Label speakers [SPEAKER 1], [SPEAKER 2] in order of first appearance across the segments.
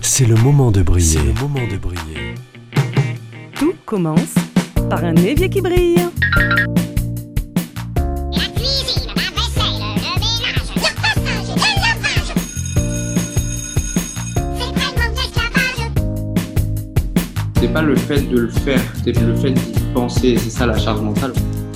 [SPEAKER 1] C'est le moment de briller. C'est le moment de briller.
[SPEAKER 2] Tout commence par un évier qui brille.
[SPEAKER 3] La cuisine, la vaisselle, le ménage, le repassage et le lavage. C'est vraiment de l'esclavage.
[SPEAKER 4] C'est pas le fait de le faire, c'est le fait d'y penser, c'est ça la charge mentale.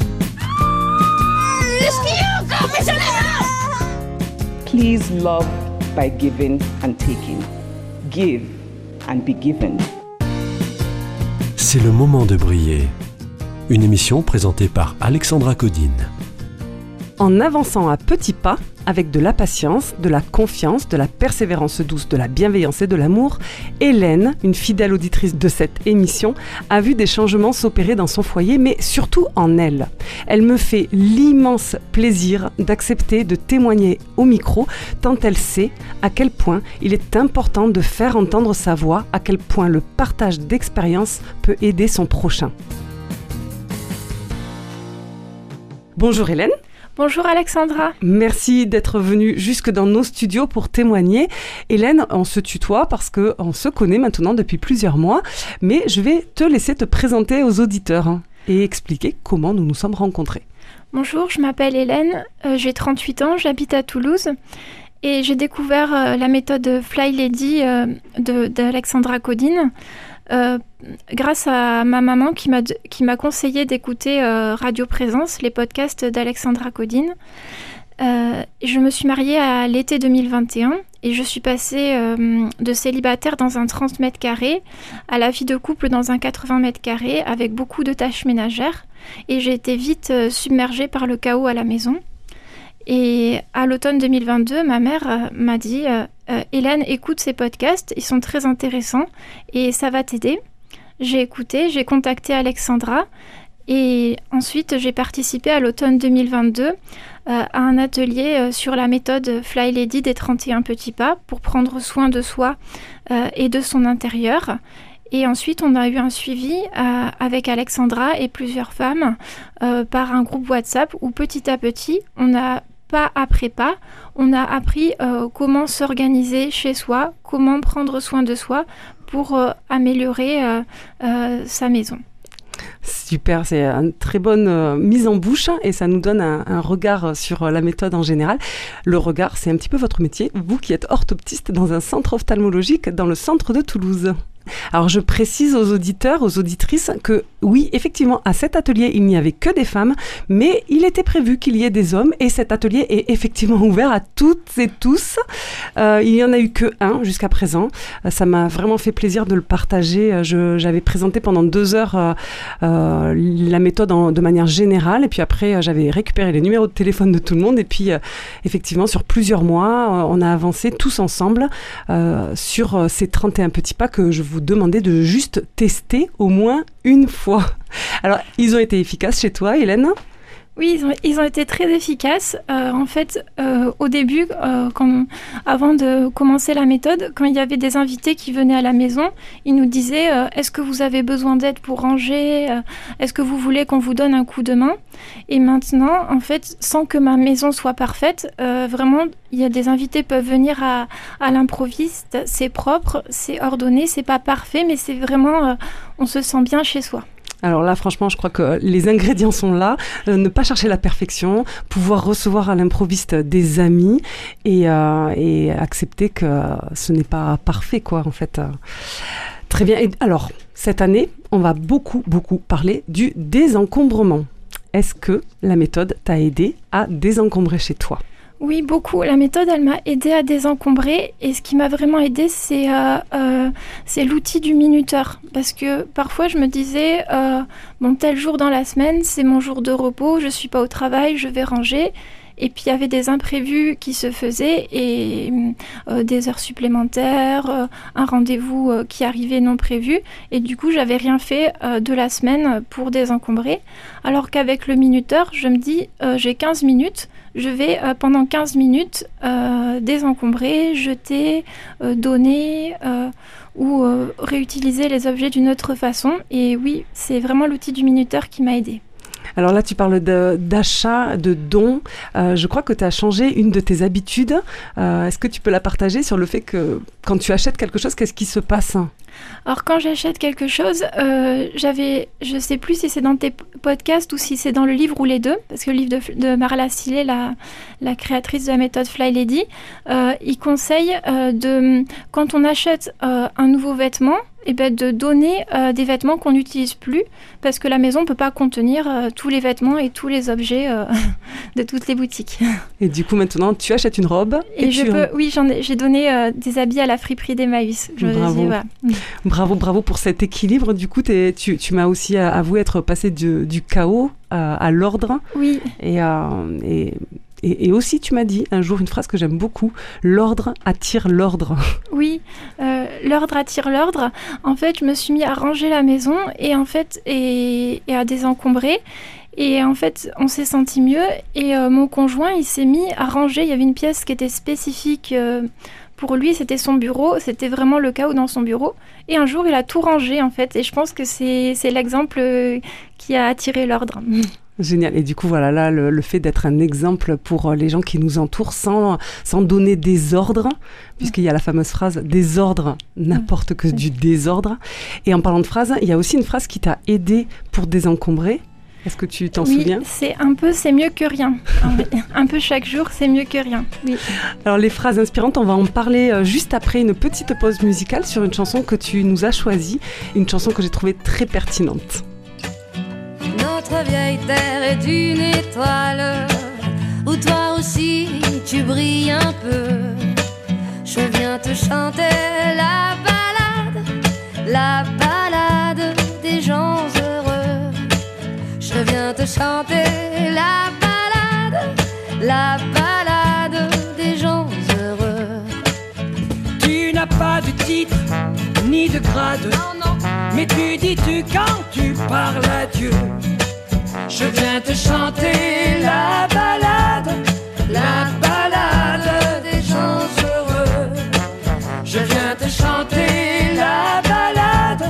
[SPEAKER 5] Please love by giving and taking. Give and be given.
[SPEAKER 1] C'est le moment de briller. Une émission présentée par Alexandra Codine.
[SPEAKER 2] En avançant à petits pas, avec de la patience, de la confiance, de la persévérance douce, de la bienveillance et de l'amour, Hélène, une fidèle auditrice de cette émission, a vu des changements s'opérer dans son foyer, mais surtout en elle. Elle me fait l'immense plaisir d'accepter de témoigner au micro, tant elle sait à quel point il est important de faire entendre sa voix, à quel point le partage d'expériences peut aider son prochain. Bonjour Hélène.
[SPEAKER 6] Bonjour Alexandra.
[SPEAKER 2] Merci d'être venue jusque dans nos studios pour témoigner. Hélène, on se tutoie parce qu'on se connaît maintenant depuis plusieurs mois, mais je vais te laisser te présenter aux auditeurs et expliquer comment nous nous sommes rencontrés.
[SPEAKER 6] Bonjour, je m'appelle Hélène, j'ai 38 ans, j'habite à Toulouse et j'ai découvert la méthode Fly Lady d'Alexandra Codine grâce à ma maman qui m'a conseillé d'écouter Radio Présence, les podcasts d'Alexandra Codine. Je me suis mariée à l'été 2021 et je suis passée de célibataire dans un 30 mètres carrés à la vie de couple dans un 80 mètres carrés avec beaucoup de tâches ménagères et j'ai été vite submergée par le chaos à la maison. Et à l'automne 2022, ma mère m'a dit Hélène, écoute ces podcasts, ils sont très intéressants et ça va t'aider. J'ai écouté, j'ai contacté Alexandra et ensuite j'ai participé à l'automne 2022 à un atelier sur la méthode Fly Lady des 31 petits pas pour prendre soin de soi et de son intérieur. Et ensuite, on a eu un suivi avec Alexandra et plusieurs femmes par un groupe WhatsApp où petit à petit, on a pas après pas, on a appris comment s'organiser chez soi, comment prendre soin de soi pour améliorer sa maison.
[SPEAKER 2] Super, c'est une très bonne mise en bouche et ça nous donne un regard sur la méthode en général. Le regard, c'est un petit peu votre métier, vous qui êtes orthoptiste dans un centre ophtalmologique dans le centre de Toulouse. Alors je précise aux auditeurs, aux auditrices que oui, effectivement, à cet atelier, il n'y avait que des femmes, mais il était prévu qu'il y ait des hommes et cet atelier est effectivement ouvert à toutes et tous. Il n'y en a eu que un jusqu'à présent. Ça m'a vraiment fait plaisir de le partager. J'avais présenté pendant 2 heures la méthode de manière générale et puis après j'avais récupéré les numéros de téléphone de tout le monde et puis effectivement sur plusieurs mois, on a avancé tous ensemble sur ces 31 petits pas que je vous demandais de juste tester au moins une fois. Alors, ils ont été efficaces chez toi, Hélène ?
[SPEAKER 6] Oui, ils ont été très efficaces. En fait, au début, avant de commencer la méthode, quand il y avait des invités qui venaient à la maison, ils nous disaient est-ce que vous avez besoin d'aide pour ranger est-ce que vous voulez qu'on vous donne un coup de main ? Et maintenant, en fait, sans que ma maison soit parfaite, vraiment, il y a des invités peuvent venir à l'improviste. C'est propre, c'est ordonné, c'est pas parfait, mais c'est vraiment, on se sent bien chez soi.
[SPEAKER 2] Alors là, franchement, je crois que les ingrédients sont là. Ne pas chercher la perfection, pouvoir recevoir à l'improviste des amis et accepter que ce n'est pas parfait, quoi, en fait. Très bien. Et alors, cette année, on va beaucoup parler du désencombrement. Est-ce que la méthode t'a aidé à désencombrer chez toi ?
[SPEAKER 6] Oui, beaucoup. La méthode, elle m'a aidée à désencombrer et ce qui m'a vraiment aidée, c'est l'outil du minuteur. Parce que parfois, je me disais, tel jour dans la semaine, c'est mon jour de repos, je ne suis pas au travail, je vais ranger. Et puis, il y avait des imprévus qui se faisaient et des heures supplémentaires, un rendez-vous qui arrivait non prévu. Et du coup, j'avais rien fait de la semaine pour désencombrer. Alors qu'avec le minuteur, je me dis, j'ai 15 minutes. Je vais pendant 15 minutes désencombrer, jeter, donner ou réutiliser les objets d'une autre façon. Et oui, c'est vraiment l'outil du minuteur qui m'a aidée.
[SPEAKER 2] Alors là, tu parles d'achat, de dons. Je crois que tu as changé une de tes habitudes. Est-ce que tu peux la partager sur le fait que quand tu achètes quelque chose, qu'est-ce qui se passe ?
[SPEAKER 6] Alors quand j'achète quelque chose, je sais plus si c'est dans tes podcasts ou si c'est dans le livre ou les deux, parce que le livre de Marla Sillet, la créatrice de la méthode Fly Lady, il conseille quand on achète un nouveau vêtement, de donner des vêtements qu'on n'utilise plus, parce que la maison ne peut pas contenir tous les vêtements et tous les objets de toutes les boutiques.
[SPEAKER 2] Et du coup, maintenant, tu achètes une robe.
[SPEAKER 6] Oui, j'ai donné des habits à la friperie d'Emmaüs.
[SPEAKER 2] Bravo. Voilà. Bravo pour cet équilibre. Du coup, tu m'as aussi avoué être passé du chaos à l'ordre.
[SPEAKER 6] Oui.
[SPEAKER 2] Et aussi, tu m'as dit un jour une phrase que j'aime beaucoup, l'ordre attire l'ordre.
[SPEAKER 6] Oui, l'ordre attire l'ordre. En fait, je me suis mis à ranger la maison et à désencombrer. Et en fait, on s'est senti mieux et mon conjoint, il s'est mis à ranger. Il y avait une pièce qui était spécifique pour lui, c'était son bureau. C'était vraiment le chaos dans son bureau. Et un jour, il a tout rangé, en fait. Et je pense que c'est l'exemple qui a attiré l'ordre.
[SPEAKER 2] Génial. Et du coup, voilà, là, le fait d'être un exemple pour les gens qui nous entourent sans donner des ordres, puisqu'il y a la fameuse phrase « désordre n'apporte que du désordre ». Et en parlant de phrases, il y a aussi une phrase qui t'a aidé pour désencombrer. Est-ce que tu t'en souviens ?
[SPEAKER 6] C'est mieux que rien. Un peu chaque jour, c'est mieux que rien. Oui.
[SPEAKER 2] Alors, les phrases inspirantes, on va en parler juste après une petite pause musicale sur une chanson que tu nous as choisie, une chanson que j'ai trouvée très pertinente.
[SPEAKER 7] Notre vieille terre est une étoile où toi aussi tu brilles un peu. Je viens te chanter la balade des gens heureux. Je viens te chanter la balade des gens heureux.
[SPEAKER 8] Tu n'as pas de titre ni de grade, non. Mais tu dis-tu quand tu parles à Dieu. Je viens te chanter la balade des gens heureux. Je viens te chanter la balade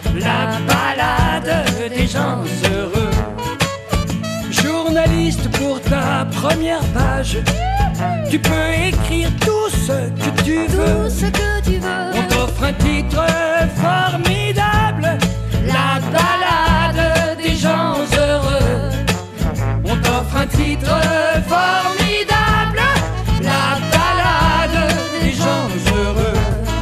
[SPEAKER 8] des gens heureux. Journaliste pour ta première page, tu peux écrire tout ce que tu veux. On t'offre un titre formidable, la balade des gens heureux. On t'offre un titre formidable, la balade des gens heureux.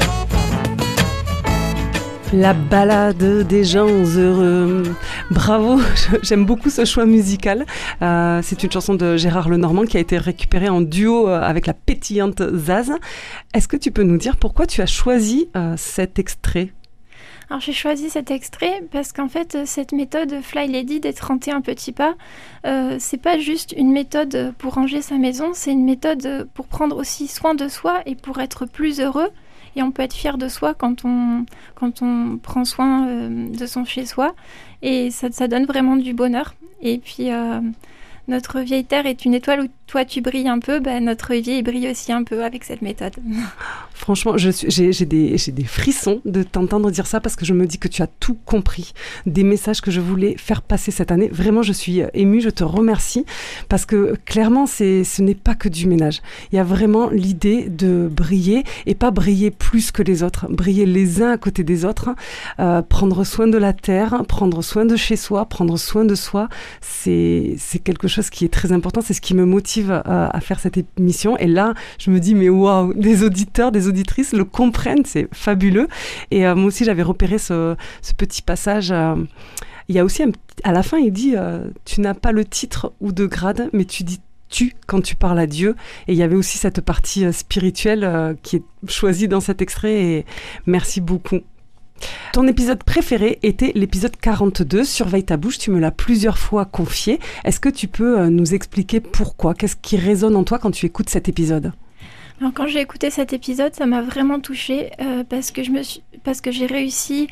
[SPEAKER 2] La balade des gens heureux. Bravo, j'aime beaucoup ce choix musical. C'est une chanson de Gérard Lenormand qui a été récupérée en duo avec la pétillante Zaz. Est-ce que tu peux nous dire pourquoi tu as choisi cet extrait ?
[SPEAKER 6] Alors j'ai choisi cet extrait parce qu'en fait cette méthode Fly Lady des 31 petits pas, c'est pas juste une méthode pour ranger sa maison, c'est une méthode pour prendre aussi soin de soi et pour être plus heureux. Et on peut être fier de soi quand on prend soin de son chez-soi. Et ça donne vraiment du bonheur. Et puis, notre vieille terre est une étoile où toi tu brilles un peu. Notre vie brille aussi un peu avec cette méthode.
[SPEAKER 2] Franchement, j'ai des frissons de t'entendre dire ça parce que je me dis que tu as tout compris des messages que je voulais faire passer cette année. Vraiment, je suis émue, je te remercie parce que clairement, ce n'est pas que du ménage. Il y a vraiment l'idée de briller et pas briller plus que les autres, briller les uns à côté des autres, prendre soin de la terre, prendre soin de chez soi, prendre soin de soi. C'est quelque chose qui est très important, c'est ce qui me motive à faire cette émission. Et là, je me dis, mais waouh, des auditeurs, des auditrices le comprennent, c'est fabuleux. Et moi aussi, j'avais repéré ce petit passage. Il y a aussi, à la fin, il dit, tu n'as pas le titre ou de grade, mais tu dis tu quand tu parles à Dieu. Et il y avait aussi cette partie spirituelle qui est choisie dans cet extrait. Et merci beaucoup. Ton épisode préféré était l'épisode 42, Surveille ta bouche, tu me l'as plusieurs fois confié. Est-ce que tu peux nous expliquer pourquoi ? Qu'est-ce qui résonne en toi quand tu écoutes cet épisode ?
[SPEAKER 6] Alors, quand j'ai écouté cet épisode, ça m'a vraiment touchée parce que j'ai réussi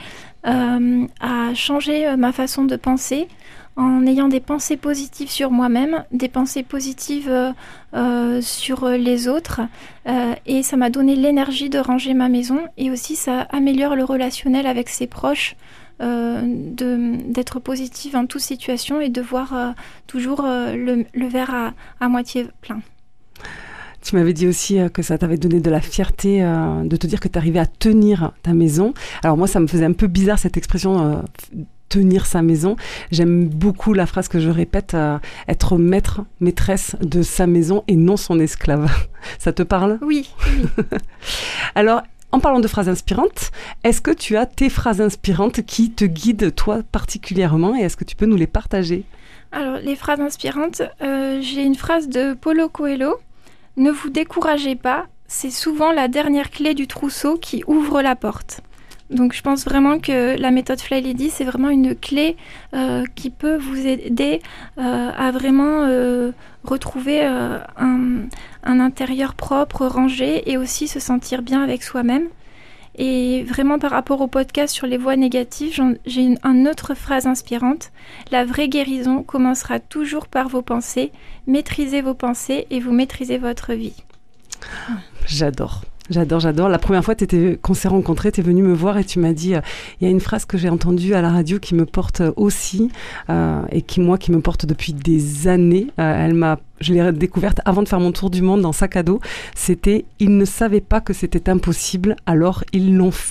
[SPEAKER 6] à changer ma façon de penser en ayant des pensées positives sur moi-même, des pensées positives sur les autres et ça m'a donné l'énergie de ranger ma maison et aussi ça améliore le relationnel avec ses proches d'être positive en toute situation et de voir toujours le verre à moitié plein.
[SPEAKER 2] Tu m'avais dit aussi que ça t'avait donné de la fierté de te dire que tu arrivais à tenir ta maison. Alors moi, ça me faisait un peu bizarre cette expression tenir sa maison. J'aime beaucoup la phrase que je répète, être maître, maîtresse de sa maison et non son esclave. Ça te parle ?
[SPEAKER 6] Oui.
[SPEAKER 2] Alors, en parlant de phrases inspirantes, est-ce que tu as tes phrases inspirantes qui te guident toi particulièrement et est-ce que tu peux nous les partager ?
[SPEAKER 6] Alors, les phrases inspirantes, j'ai une phrase de Paulo Coelho. « Ne vous découragez pas, c'est souvent la dernière clé du trousseau qui ouvre la porte. » Donc je pense vraiment que la méthode Fly Lady, c'est vraiment une clé qui peut vous aider à vraiment retrouver un intérieur propre, rangé et aussi se sentir bien avec soi-même. Et vraiment par rapport au podcast sur les voix négatives, j'ai une autre phrase inspirante. La vraie guérison commencera toujours par vos pensées. Maîtrisez vos pensées et vous maîtrisez votre vie.
[SPEAKER 2] J'adore. La première fois qu'on s'est rencontrés, tu es venu me voir et tu m'as dit il y a une phrase que j'ai entendue à la radio qui me porte aussi et qui me porte depuis des années. Je l'ai découverte avant de faire mon tour du monde dans Sac à dos. C'était « Ils ne savaient pas que c'était impossible, alors ils l'ont fait ».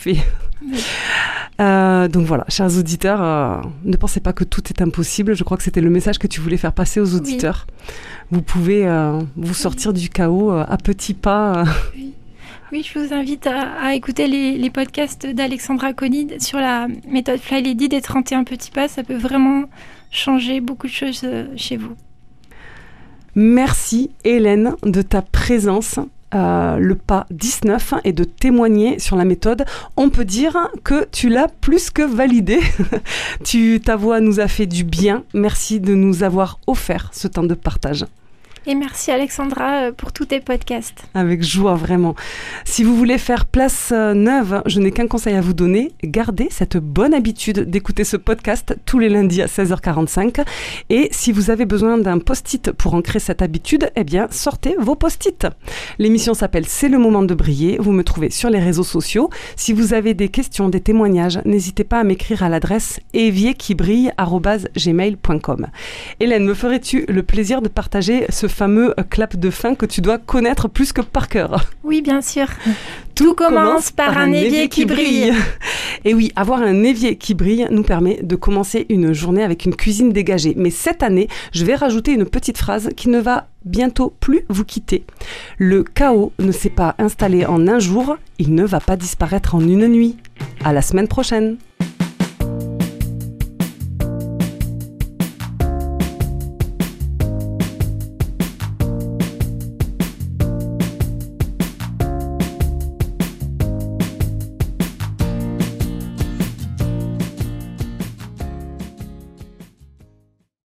[SPEAKER 2] Donc voilà, chers auditeurs, ne pensez pas que tout est impossible. Je crois que c'était le message que tu voulais faire passer aux auditeurs. Oui. Vous pouvez vous sortir du chaos à petits pas.
[SPEAKER 6] Oui, je vous invite à écouter les podcasts d'Alexandra Coni sur la méthode Fly Lady des 31 petits pas. Ça peut vraiment changer beaucoup de choses chez vous.
[SPEAKER 2] Merci Hélène de ta présence. Le pas 19 et de témoigner sur la méthode. On peut dire que tu l'as plus que validée. Ta voix nous a fait du bien. Merci de nous avoir offert ce temps de partage.
[SPEAKER 6] Et merci Alexandra pour tous tes podcasts.
[SPEAKER 2] Avec joie, vraiment. Si vous voulez faire place neuve, je n'ai qu'un conseil à vous donner. Gardez cette bonne habitude d'écouter ce podcast tous les lundis à 16h45. Et si vous avez besoin d'un post-it pour ancrer cette habitude, eh bien, sortez vos post-it. L'émission s'appelle C'est le moment de briller. Vous me trouvez sur les réseaux sociaux. Si vous avez des questions, des témoignages, n'hésitez pas à m'écrire à l'adresse évierquibrille@gmail.com. Hélène, me ferais-tu le plaisir de partager ce fameux clap de fin que tu dois connaître plus que par cœur?
[SPEAKER 6] Oui, bien sûr. Tout commence par un évier qui brille.
[SPEAKER 2] Et oui, avoir un évier qui brille nous permet de commencer une journée avec une cuisine dégagée. Mais cette année, je vais rajouter une petite phrase qui ne va bientôt plus vous quitter. Le chaos ne s'est pas installé en un jour, il ne va pas disparaître en une nuit. À la semaine prochaine.